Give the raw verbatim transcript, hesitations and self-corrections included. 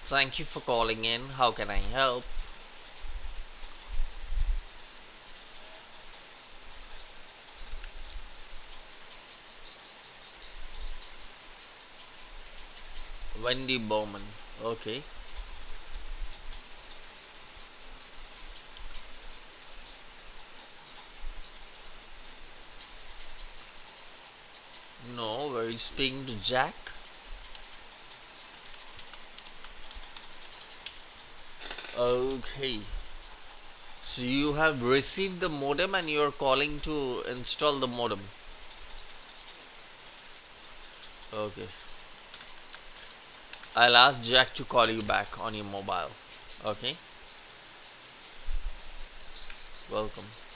Thank you for calling in. How can I help? Wendy Bowman. Okay. No, were you speaking to Jack? Okay. So you have received the modem and you are calling to install the modem. Okay. I'll ask Jack to call you back on your mobile. Okay. Welcome.